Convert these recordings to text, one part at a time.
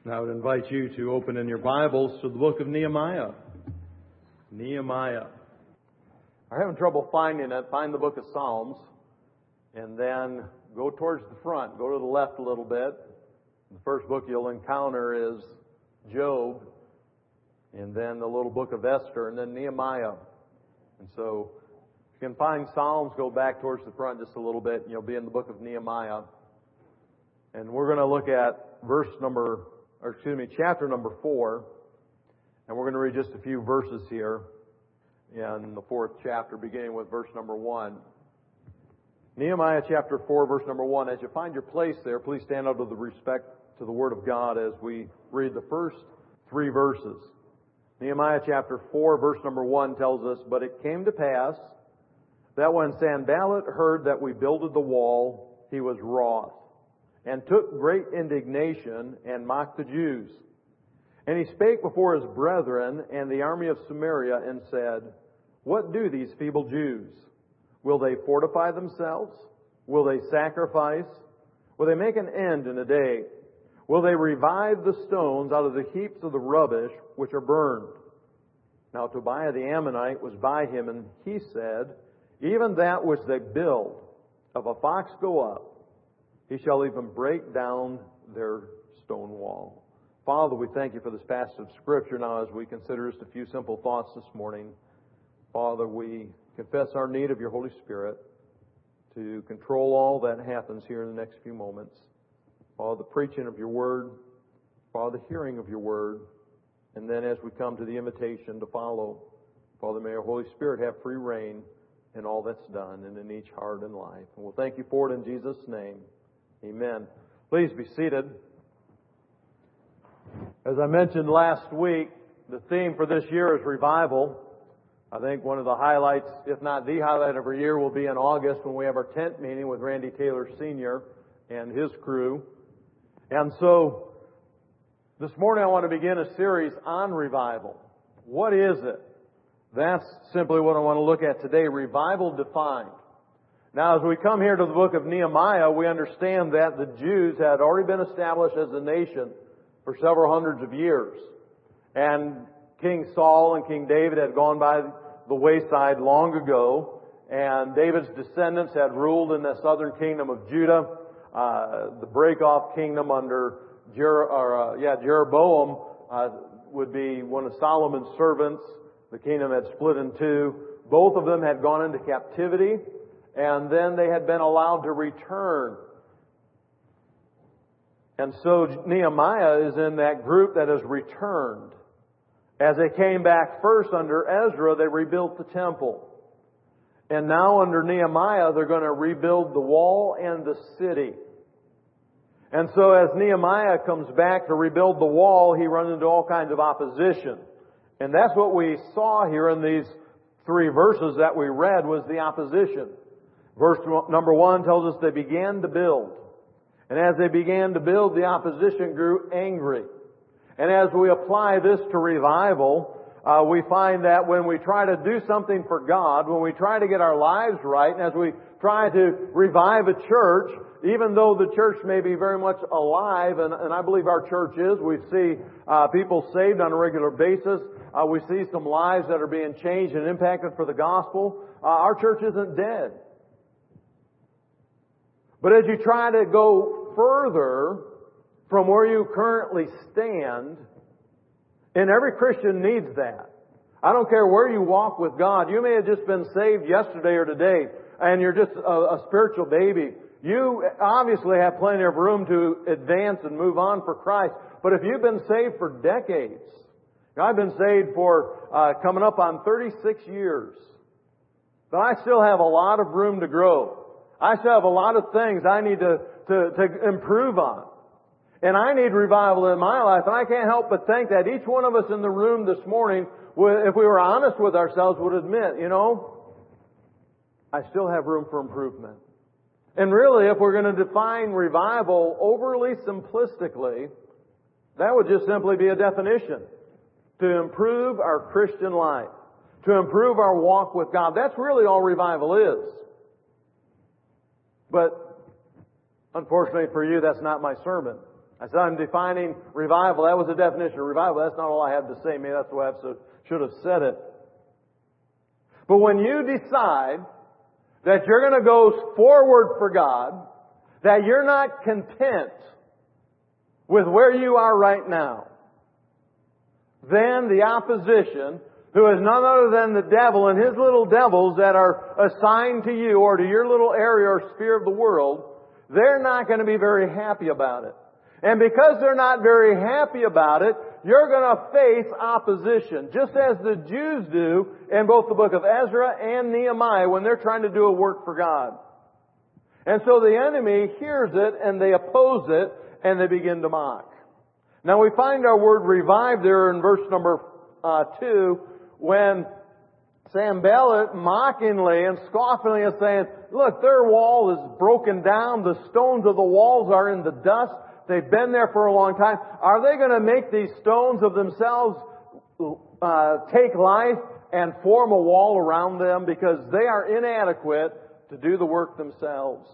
And I would invite you to open in your Bibles to the book of Nehemiah. Nehemiah. I'm having trouble finding it. Find the book of Psalms. And then go towards the front. Go to the left a little bit. The first book you'll encounter is Job. And then the little book of Esther. And then Nehemiah. And so, if you can find Psalms, go back towards the front just a little bit. And you'll be in the book of Nehemiah. And we're going to look at chapter number 4. And we're going to read just a few verses here in the 4th chapter, beginning with verse number 1. Nehemiah chapter 4, verse number 1. As you find your place there, please stand out of the respect to the Word of God as we read the first 3 verses. Nehemiah chapter 4, verse number 1 tells us, "But it came to pass that when Sanballat heard that we builded the wall, he was wroth, and took great indignation, and mocked the Jews. And he spake before his brethren and the army of Samaria, and said, What do these feeble Jews? Will they fortify themselves? Will they sacrifice? Will they make an end in a day? Will they revive the stones out of the heaps of the rubbish which are burned? Now Tobiah the Ammonite was by him, and he said, Even that which they build, if a fox go up, he shall even break down their stone wall." Father, we thank you for this passage of Scripture now as we consider just a few simple thoughts this morning. Father, we confess our need of your Holy Spirit to control all that happens here in the next few moments. Father, the preaching of your Word, Father, the hearing of your Word, and then as we come to the invitation to follow, Father, may your Holy Spirit have free reign in all that's done and in each heart and life. And we'll thank you for it in Jesus' name. Amen. Please be seated. As I mentioned last week, the theme for this year is revival. I think one of the highlights, if not the highlight of our year, will be in August when we have our tent meeting with Randy Taylor Sr. and his crew. And so, this morning I want to begin a series on revival. What is it? That's simply what I want to look at today. Revival defined. Now, as we come here to the book of Nehemiah, we understand that the Jews had already been established as a nation for several hundreds of years. And King Saul and King David had gone by the wayside long ago, and David's descendants had ruled in the southern kingdom of Judah. The break-off kingdom under Jeroboam would be one of Solomon's servants. The kingdom had split in two. Both of them had gone into captivity, and then they had been allowed to return. And so Nehemiah is in that group that has returned. As they came back first under Ezra, they rebuilt the temple. And now under Nehemiah, they're going to rebuild the wall and the city. And so as Nehemiah comes back to rebuild the wall, he runs into all kinds of opposition. And that's what we saw here in these 3 verses that we read, was the opposition. Verse number 1 tells us they began to build. And as they began to build, the opposition grew angry. And as we apply this to revival, we find that when we try to do something for God, when we try to get our lives right, and as we try to revive a church, even though the church may be very much alive, and I believe our church is, we see people saved on a regular basis. We see some lives that are being changed and impacted for the gospel. Our church isn't dead. But as you try to go further from where you currently stand, and every Christian needs that. I don't care where you walk with God. You may have just been saved yesterday or today, and you're just a spiritual baby. You obviously have plenty of room to advance and move on for Christ. But if you've been saved for decades, I've been saved for coming up on 36 years, but I still have a lot of room to grow. I still have a lot of things I need to improve on. And I need revival in my life. And I can't help but think that each one of us in the room this morning, if we were honest with ourselves, would admit, I still have room for improvement. And really, if we're going to define revival overly simplistically, that would just simply be a definition. To improve our Christian life. To improve our walk with God. That's really all revival is. But, unfortunately for you, that's not my sermon. I said I'm defining revival. That was the definition of revival. That's not all I had to say. Maybe that's the way I should have said it. But when you decide that you're going to go forward for God, that you're not content with where you are right now, then the opposition, who is none other than the devil and his little devils that are assigned to you or to your little area or sphere of the world, they're not going to be very happy about it. And because they're not very happy about it, you're going to face opposition, just as the Jews do in both the book of Ezra and Nehemiah when they're trying to do a work for God. And so the enemy hears it and they oppose it and they begin to mock. Now we find our word revive there in verse number 2 when Sanballat mockingly and scoffingly is saying, look, their wall is broken down. The stones of the walls are in the dust. They've been there for a long time. Are they going to make these stones of themselves take life and form a wall around them because they are inadequate to do the work themselves?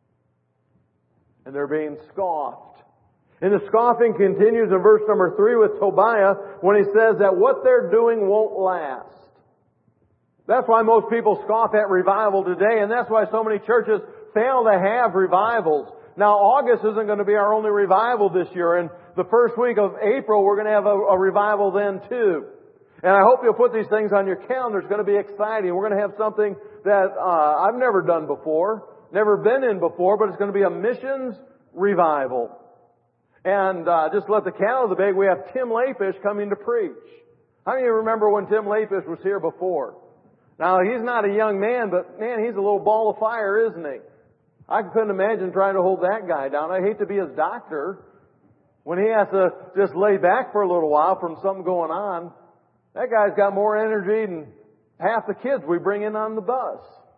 And they're being scoffed. And the scoffing continues in verse number 3 with Tobiah when he says that what they're doing won't last. That's why most people scoff at revival today, and that's why so many churches fail to have revivals. Now, August isn't going to be our only revival this year, and the first week of April we're going to have a revival then too. And I hope you'll put these things on your calendar. It's going to be exciting. We're going to have something that I've never done before, never been in before, but it's going to be a missions revival. And just let the cat out of the bag, we have Tim Layfish coming to preach. How many of you remember when Tim Layfish was here before? Now, he's not a young man, but man, he's a little ball of fire, isn't he? I couldn't imagine trying to hold that guy down. I hate to be his doctor. When he has to just lay back for a little while from something going on, that guy's got more energy than half the kids we bring in on the bus.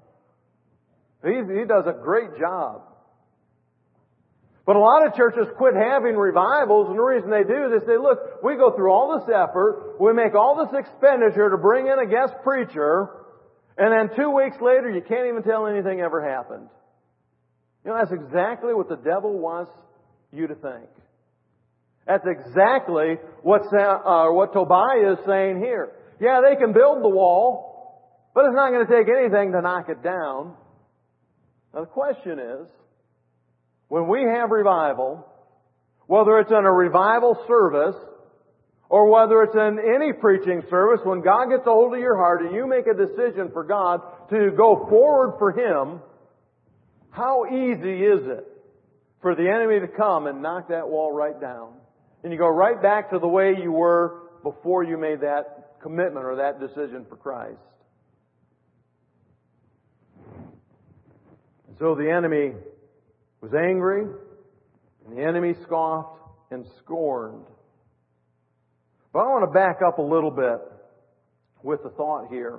He does a great job. But a lot of churches quit having revivals, and the reason they do is they say, look, we go through all this effort, we make all this expenditure to bring in a guest preacher, and then 2 weeks later you can't even tell anything ever happened. You know, that's exactly what the devil wants you to think. That's exactly what Tobiah is saying here. Yeah, they can build the wall, but it's not going to take anything to knock it down. Now the question is, when we have revival, whether it's in a revival service or whether it's in any preaching service, when God gets a hold of your heart and you make a decision for God to go forward for Him, how easy is it for the enemy to come and knock that wall right down? And you go right back to the way you were before you made that commitment or that decision for Christ. And so the enemy was angry, and the enemy scoffed and scorned. But I want to back up a little bit with the thought here.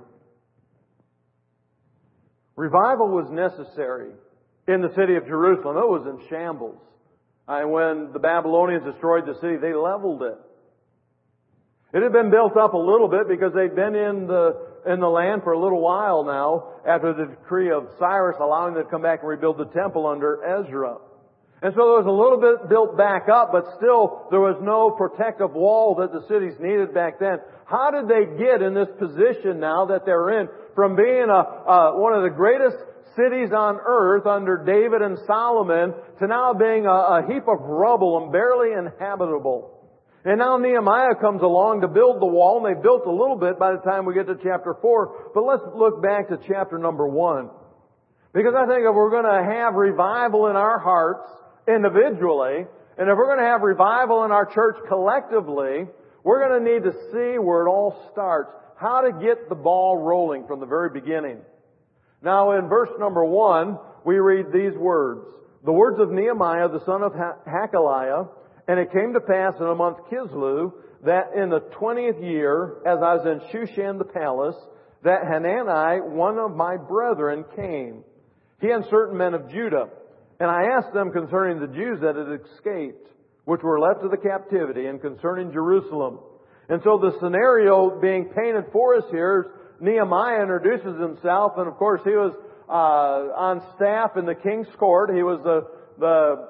Revival was necessary in the city of Jerusalem. It was in shambles. And when the Babylonians destroyed the city, they leveled it. It had been built up a little bit because they'd been in the land for a little while now after the decree of Cyrus allowing them to come back and rebuild the temple under Ezra. And so there was a little bit built back up, but still there was no protective wall that the cities needed back then. How did they get in this position now that they're in from being one of the greatest cities on earth under David and Solomon to now being a heap of rubble and barely inhabitable? And now Nehemiah comes along to build the wall, and they built a little bit by the time we get to chapter 4. But let's look back to chapter number 1. Because I think if we're going to have revival in our hearts individually, and if we're going to have revival in our church collectively, we're going to need to see where it all starts. How to get the ball rolling from the very beginning. Now in verse number 1, we read these words. The words of Nehemiah, the son of Hakaliah. And it came to pass in a month Kislev, that in the 20th year, as I was in Shushan the palace, that Hanani, one of my brethren, came. He and certain men of Judah. And I asked them concerning the Jews that had escaped, which were left to the captivity, and concerning Jerusalem. And so the scenario being painted for us here, Nehemiah introduces himself, and of course he was on staff in the king's court. He was the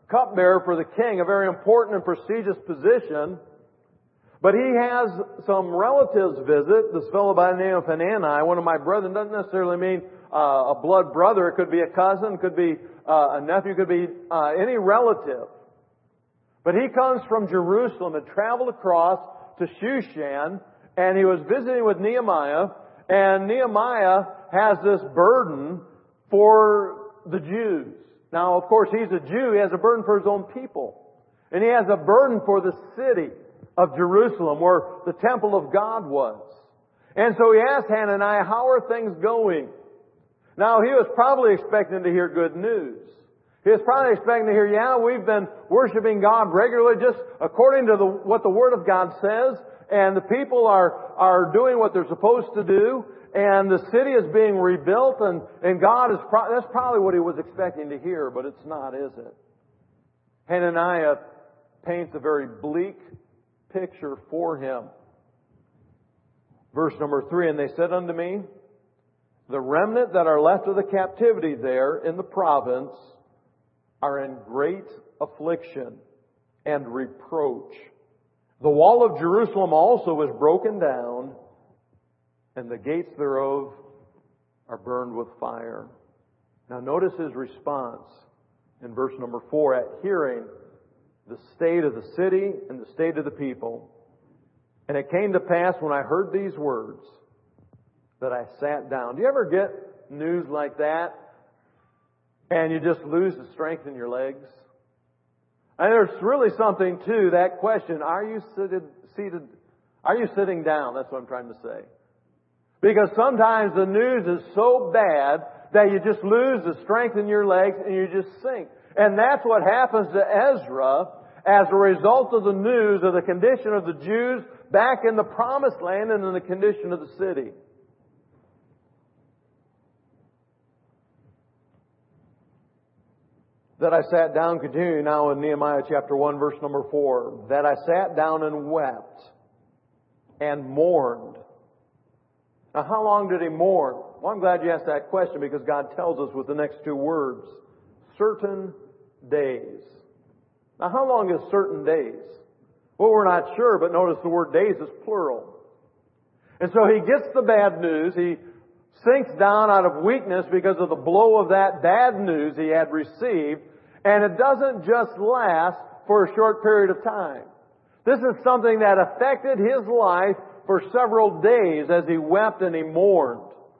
cupbearer for the king, a very important and prestigious position. But he has some relatives visit, this fellow by the name of Hanani, one of my brethren. Doesn't necessarily mean a blood brother. It could be a cousin, could be a nephew, could be any relative. But he comes from Jerusalem and traveled across to Shushan, and he was visiting with Nehemiah, and Nehemiah has this burden for the Jews. Now, of course, he's a Jew. He has a burden for his own people. And he has a burden for the city of Jerusalem, where the temple of God was. And so he asked Hananiah, how are things going? Now, he was probably expecting to hear good news. He was probably expecting to hear, yeah, we've been worshiping God regularly just according to what the Word of God says, and the people are doing what they're supposed to do, and the city is being rebuilt, and God is, that's probably what he was expecting to hear, but it's not, is it? Hananiah paints a very bleak picture for him. Verse number 3, and they said unto me, the remnant that are left of the captivity there in the province are in great affliction and reproach. The wall of Jerusalem also is broken down, and the gates thereof are burned with fire. Now notice his response in verse number 4 at hearing the state of the city and the state of the people. And it came to pass when I heard these words that I sat down. Do you ever get news like that and you just lose the strength in your legs? And there's really something to that question. Are you seated? Are you sitting down? That's what I'm trying to say. Because sometimes the news is so bad that you just lose the strength in your legs and you just sink. And that's what happens to Ezra as a result of the news of the condition of the Jews back in the Promised Land and in the condition of the city. That I sat down, continuing now in Nehemiah chapter 1, verse number 4. That I sat down and wept and mourned. Now, how long did he mourn? Well, I'm glad you asked that question because God tells us with the next two words, certain days. Now, how long is certain days? Well, we're not sure, but notice the word days is plural. And so he gets the bad news. He sinks down out of weakness because of the blow of that bad news he had received. And it doesn't just last for a short period of time. This is something that affected his life for several days as he wept and he mourned.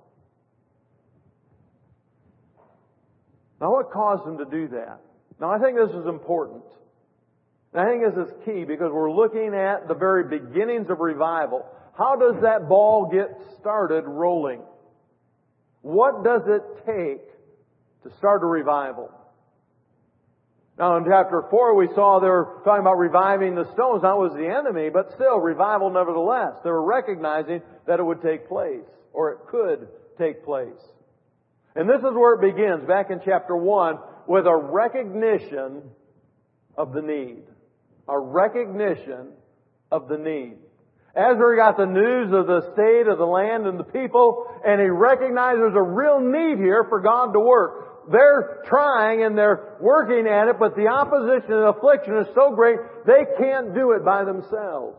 Now, what caused him to do that? Now, I think this is important. And I think this is key because we're looking at the very beginnings of revival. How does that ball get started rolling? What does it take to start a revival? Now, in chapter 4, we saw they were talking about reviving the stones. That was the enemy, but still, revival nevertheless. They were recognizing that it would take place, or it could take place. And this is where it begins, back in chapter 1, with a recognition of the need. A recognition of the need. Ezra got the news of the state of the land and the people, and he recognized there's a real need here for God to work. They're trying and they're working at it, but the opposition and affliction is so great, they can't do it by themselves.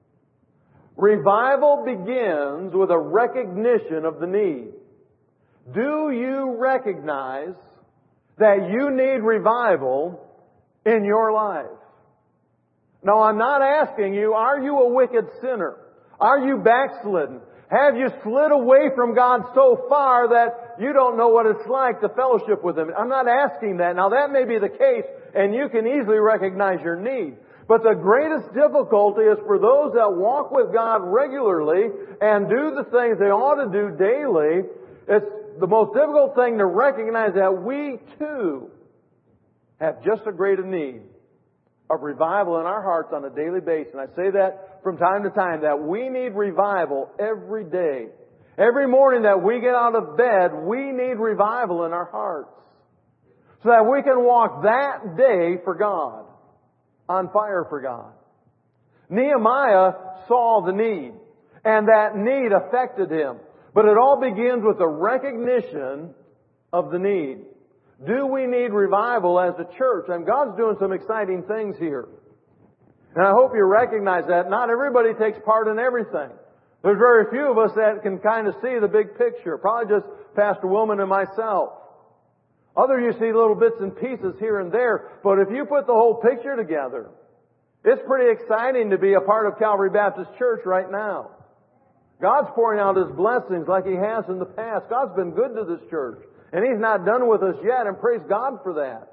Revival begins with a recognition of the need. Do you recognize that you need revival in your life? Now, I'm not asking you, are you a wicked sinner? Are you backslidden? Have you slid away from God so far that you don't know what it's like to fellowship with Him? I'm not asking that. Now, that may be the case, and you can easily recognize your need. But the greatest difficulty is for those that walk with God regularly and do the things they ought to do daily. It's the most difficult thing to recognize that we, too, have just as great a need of revival in our hearts on a daily basis. And I say that from time to time, that we need revival every day. Every morning that we get out of bed, we need revival in our hearts. So that we can walk that day for God. On fire for God. Nehemiah saw the need. And that need affected him. But it all begins with a recognition of the need. Do we need revival as a church? And God's doing some exciting things here. And I hope you recognize that. Not everybody takes part in everything. There's very few of us that can kind of see the big picture. Probably just Pastor Willman and myself. Other you see little bits and pieces here and there. But if you put the whole picture together, it's pretty exciting to be a part of Calvary Baptist Church right now. God's pouring out His blessings like He has in the past. God's been good to this church. And He's not done with us yet, and praise God for that.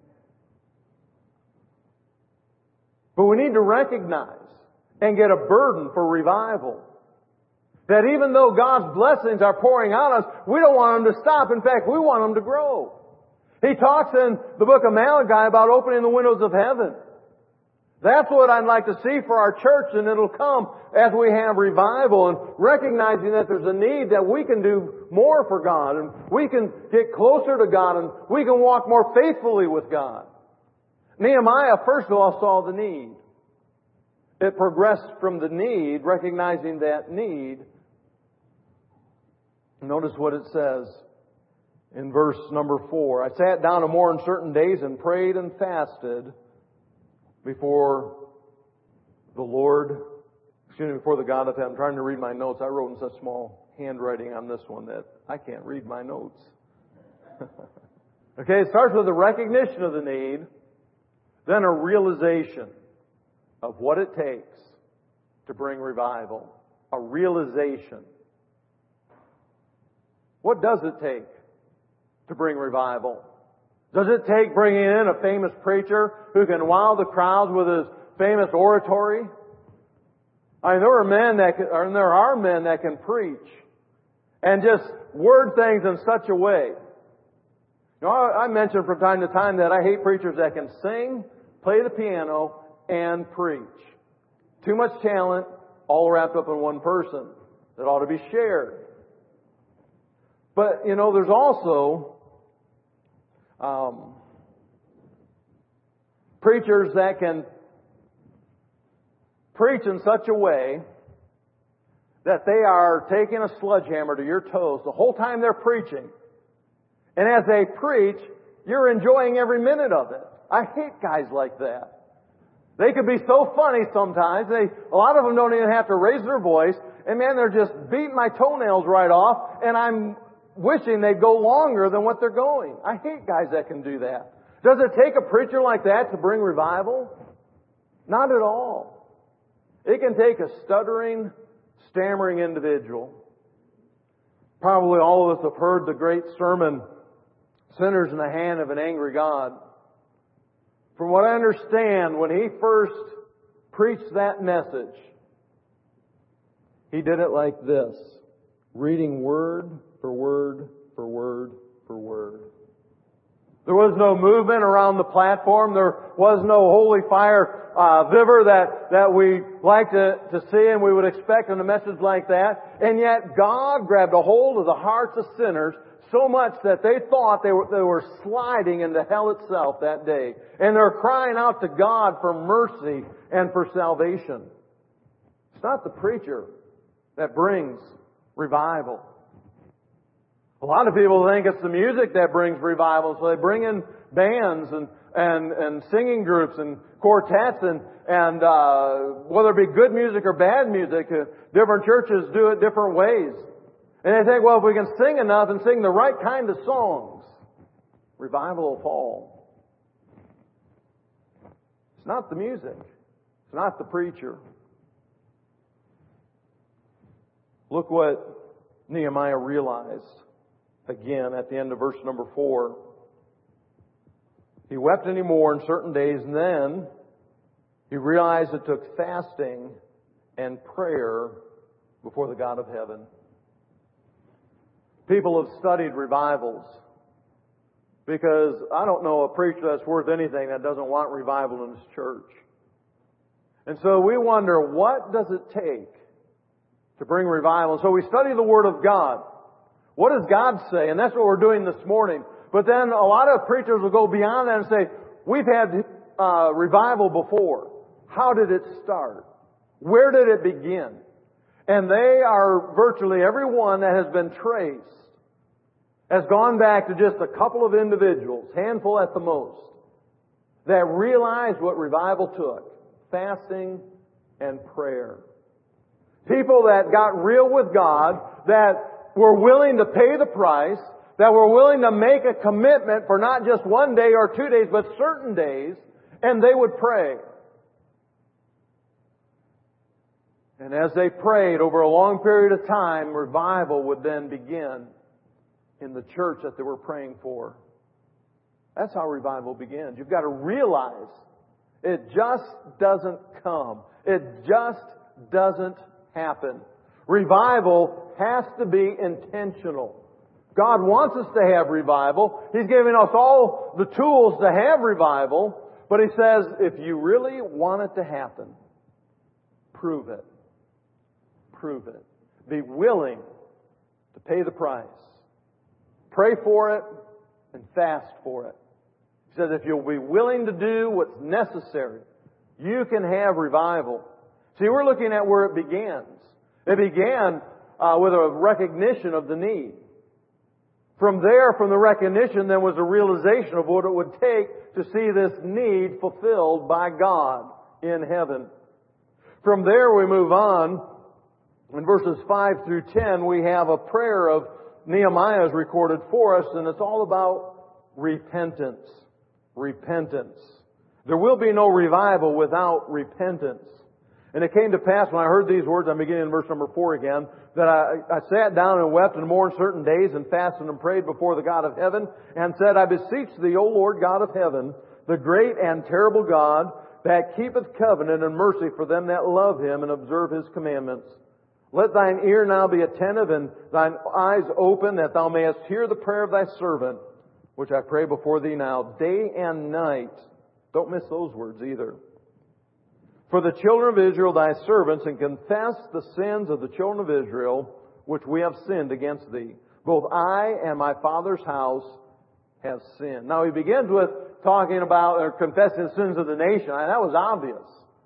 But we need to recognize and get a burden for revival. That even though God's blessings are pouring on us, we don't want them to stop. In fact, we want them to grow. He talks in the book of Malachi about opening the windows of heaven. That's what I'd like to see for our church, and it'll come as we have revival and recognizing that there's a need that we can do more for God and we can get closer to God and we can walk more faithfully with God. Nehemiah, first of all, saw the need. It progressed from the need, recognizing that need. Notice what it says in verse number 4. I sat down to mourn certain days and prayed and fasted before the before the God of heaven. I'm trying to read my notes. I wrote in such small handwriting on this one that I can't read my notes. Okay, it starts with a recognition of the need, then a realization of what it takes to bring revival. A realization. What does it take to bring revival? Does it take bringing in a famous preacher who can wow the crowds with his famous oratory? I mean, there are men that can preach and just word things in such a way. You know, I mention from time to time that I hate preachers that can sing, play the piano, and preach. Too much talent, all wrapped up in one person that ought to be shared. But, you know, there's also preachers that can preach in such a way that they are taking a sledgehammer to your toes the whole time they're preaching. And as they preach, you're enjoying every minute of it. I hate guys like that. They could be so funny sometimes. A lot of them don't even have to raise their voice. And man, they're just beating my toenails right off. And I'm wishing they'd go longer than what they're going. I hate guys that can do that. Does it take a preacher like that to bring revival? Not at all. It can take a stuttering, stammering individual. Probably all of us have heard the great sermon, Sinners in the Hand of an Angry God. From what I understand, when he first preached that message, he did it like this, reading word for word for word for word. There was no movement around the platform. There was no holy fire viver that we like to see and we would expect in a message like that. And yet God grabbed a hold of the hearts of sinners so much that they thought they were sliding into hell itself that day. And they're crying out to God for mercy and for salvation. It's not the preacher that brings revival. A lot of people think it's the music that brings revival, so they bring in bands and singing groups and quartets and whether it be good music or bad music, different churches do it different ways. And they think, well, if we can sing enough and sing the right kind of songs, revival will fall. It's not the music. It's not the preacher. Look what Nehemiah realized. Again, at the end of verse number 4. He wept anymore in certain days, and then he realized it took fasting and prayer before the God of heaven. People have studied revivals because I don't know a preacher that's worth anything that doesn't want revival in his church. And so we wonder, what does it take to bring revival? And so we study the Word of God. What does God say? And that's what we're doing this morning. But then a lot of preachers will go beyond that and say, we've had revival before. How did it start? Where did it begin? And they are virtually every one that has been traced has gone back to just a couple of individuals, handful at the most, that realized what revival took: fasting and prayer. People that got real with God, that were willing to pay the price, that were willing to make a commitment for not just one day or 2 days, but certain days, and they would pray. And as they prayed over a long period of time, revival would then begin in the church that they were praying for. That's how revival begins. You've got to realize it just doesn't come. It just doesn't happen. Revival has to be intentional. God wants us to have revival. He's giving us all the tools to have revival. But He says, if you really want it to happen, prove it. Prove it. Be willing to pay the price. Pray for it and fast for it. He says if you'll be willing to do what's necessary, you can have revival. See, we're looking at where it begins. It began with a recognition of the need. From there, from the recognition, there was a realization of what it would take to see this need fulfilled by God in heaven. From there, we move on. In verses 5 through 10, we have a prayer of Nehemiah's recorded for us, and it's all about repentance. Repentance. There will be no revival without repentance. And it came to pass when I heard these words, I'm beginning in verse number 4 again, that I sat down and wept and mourned certain days and fasted and prayed before the God of heaven and said, I beseech thee, O Lord God of heaven, the great and terrible God, that keepeth covenant and mercy for them that love Him and observe His commandments. Let thine ear now be attentive and thine eyes open, that thou mayest hear the prayer of thy servant, which I pray before thee now, day and night. Don't miss those words either. For the children of Israel, thy servants, and confess the sins of the children of Israel, which we have sinned against thee. Both I and my father's house have sinned. Now he begins with talking about or confessing the sins of the nation. That was obvious.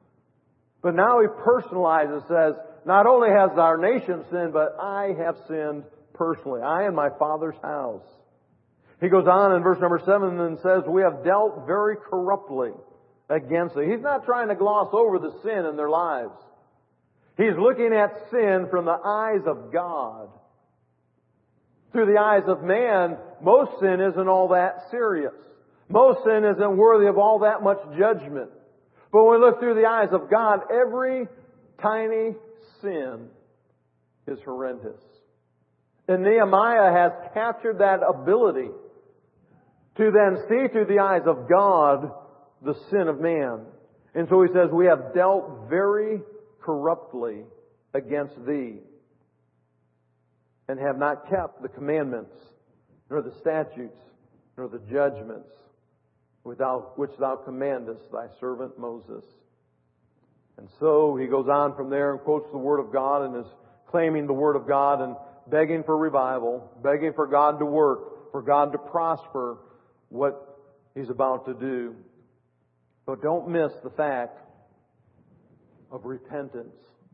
But now he personalizes, says, not only has our nation sinned, but I have sinned personally. I and my father's house. He goes on in verse number 7 and says, we have dealt very corruptly against it. He's not trying to gloss over the sin in their lives. He's looking at sin from the eyes of God. Through the eyes of man, most sin isn't all that serious. Most sin isn't worthy of all that much judgment. But when we look through the eyes of God, every tiny sin is horrendous. And Nehemiah has captured that ability to then see through the eyes of God the sin of man. And so he says, we have dealt very corruptly against thee, and have not kept the commandments, nor the statutes, nor the judgments, which thou commandest thy servant Moses. And so he goes on from there and quotes the Word of God and is claiming the Word of God and begging for revival, begging for God to work, for God to prosper what He's about to do. But don't miss the fact of repentance.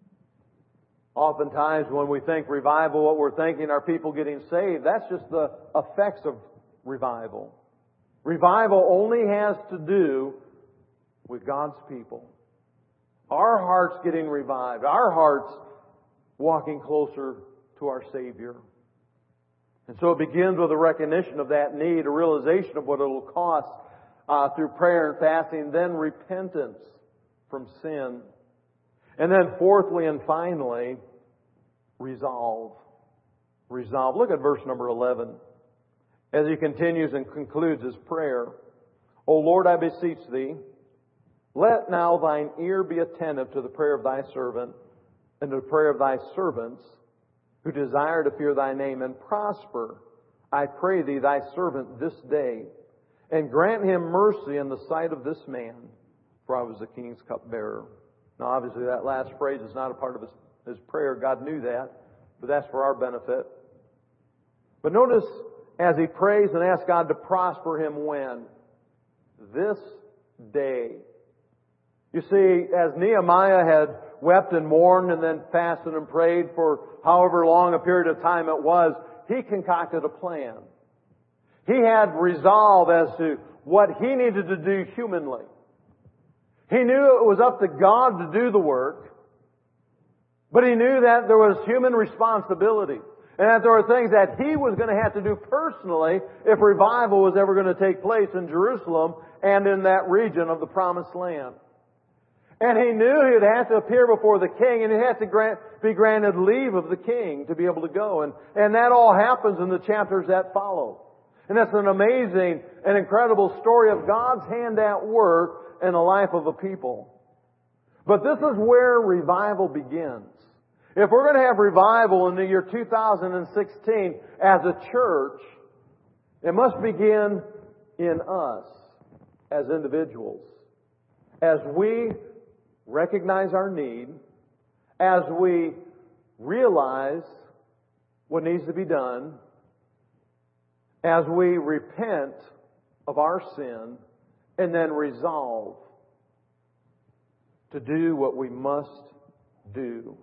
Oftentimes when we think revival, what we're thinking are people getting saved. That's just the effects of revival. Revival only has to do with God's people. Our hearts getting revived. Our hearts walking closer to our Savior. And so it begins with a recognition of that need, a realization of what it will cost through prayer and fasting, then repentance from sin. And then fourthly and finally, resolve. Resolve. Look at verse number 11. As he continues and concludes his prayer. O Lord, I beseech thee, let now thine ear be attentive to the prayer of thy servant and to the prayer of thy servants who desire to fear thy name, and prosper, I pray thee, thy servant this day, and grant him mercy in the sight of this man, for I was the king's cupbearer. Now obviously that last phrase is not a part of his prayer. God knew that, but that's for our benefit. But notice as he prays and asks God to prosper him when? This day. You see, as Nehemiah had wept and mourned and then fasted and prayed for however long a period of time it was, he concocted a plan. He had resolve as to what he needed to do humanly. He knew it was up to God to do the work, but he knew that there was human responsibility and that there were things that he was going to have to do personally if revival was ever going to take place in Jerusalem and in that region of the Promised Land. And he knew he would have to appear before the king, and he'd have to be granted leave of the king to be able to go. And that all happens in the chapters that follow. And that's an amazing and incredible story of God's hand at work in the life of a people. But this is where revival begins. If we're going to have revival in the year 2016 as a church, it must begin in us as individuals. As we recognize our need, as we realize what needs to be done, as we repent of our sin, and then resolve to do what we must do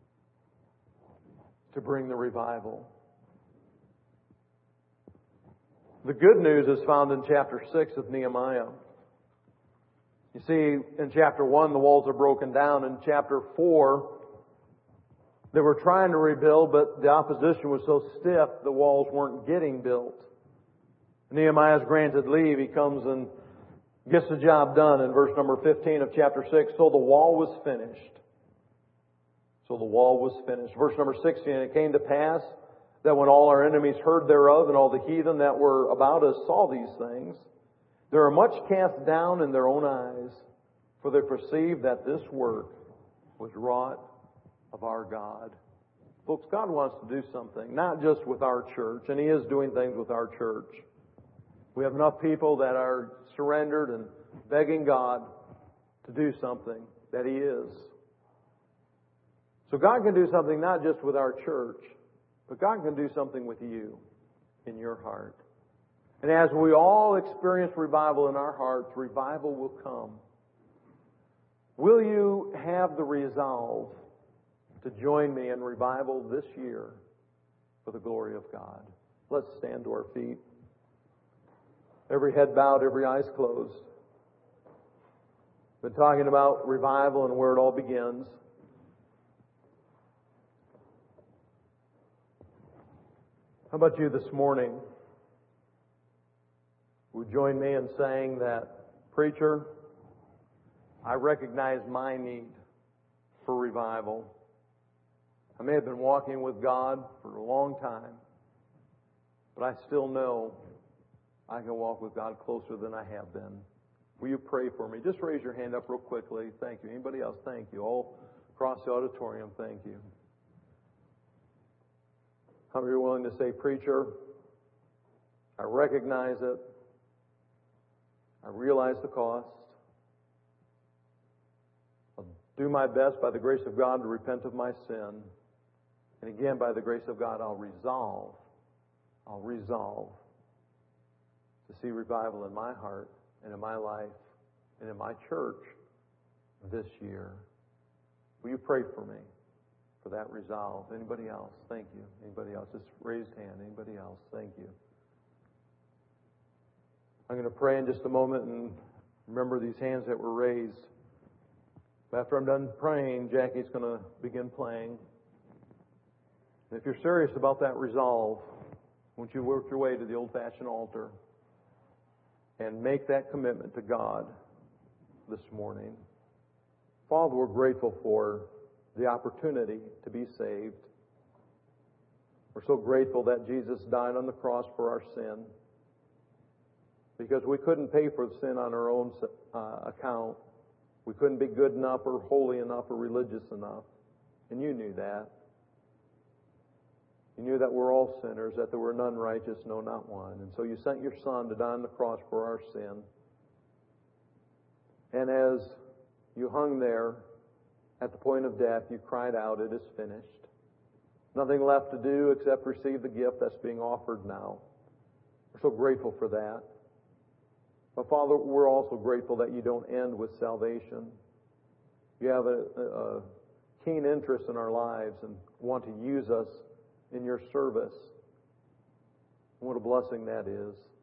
to bring the revival. The good news is found in chapter 6 of Nehemiah. You see, in chapter 1, the walls are broken down. In chapter 4, they were trying to rebuild, but the opposition was so stiff, the walls weren't getting built. Nehemiah is granted leave. He comes and gets the job done in verse number 15 of chapter 6. So the wall was finished. So the wall was finished. Verse number 16, it came to pass that when all our enemies heard thereof, and all the heathen that were about us saw these things, they were much cast down in their own eyes, for they perceived that this work was wrought of our God. Folks, God wants to do something, not just with our church, and He is doing things with our church. We have enough people that are surrendered and begging God to do something that He is. So God can do something not just with our church, but God can do something with you in your heart. And as we all experience revival in our hearts, revival will come. Will you have the resolve to join me in revival this year for the glory of God? Let's stand to our feet. Every head bowed, every eyes closed. Been talking about revival and where it all begins. How about you this morning? Would you join me in saying that, preacher, I recognize my need for revival. I may have been walking with God for a long time, but I still know I can walk with God closer than I have been. Will you pray for me? Just raise your hand up real quickly. Thank you. Anybody else? Thank you. All across the auditorium, thank you. How many are willing to say, preacher, I recognize it. I realize the cost. I'll do my best by the grace of God to repent of my sin. And again, by the grace of God, I'll resolve to see revival in my heart and in my life and in my church this year. Will you pray for me for that resolve? Anybody else? Thank you. Anybody else? Just raised hand. Anybody else? Thank you. I'm going to pray in just a moment and remember these hands that were raised. After I'm done praying, Jackie's going to begin playing. If you're serious about that resolve, won't you work your way to the old-fashioned altar and make that commitment to God this morning? Father, we're grateful for the opportunity to be saved. We're so grateful that Jesus died on the cross for our sin, because we couldn't pay for sin on our own account. We couldn't be good enough or holy enough or religious enough. And you knew that. You knew that we're all sinners, that there were none righteous, no, not one. And so you sent your Son to die on the cross for our sin. And as you hung there at the point of death, you cried out, "It is finished." Nothing left to do except receive the gift that's being offered now. We're so grateful for that. But Father, we're also grateful that you don't end with salvation. You have a keen interest in our lives and want to use us in your service. What a blessing that is.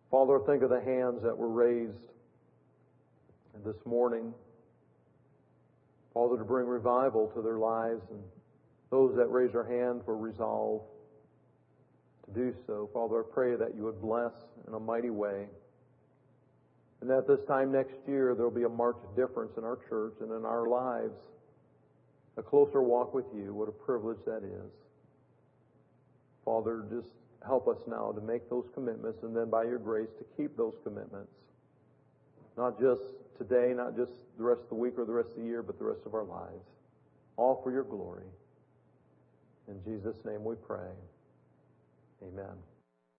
Father, think of the hands that were raised this morning. Father, to bring revival to their lives, and those that raised their hands were resolved to do so. Father, I pray that you would bless in a mighty way. And that this time next year there will be a marked difference in our church and in our lives. A closer walk with you. What a privilege that is. Father, just help us now to make those commitments, and then by your grace to keep those commitments. Not just today, not just the rest of the week or the rest of the year, but the rest of our lives. All for your glory. In Jesus' name we pray. Amen.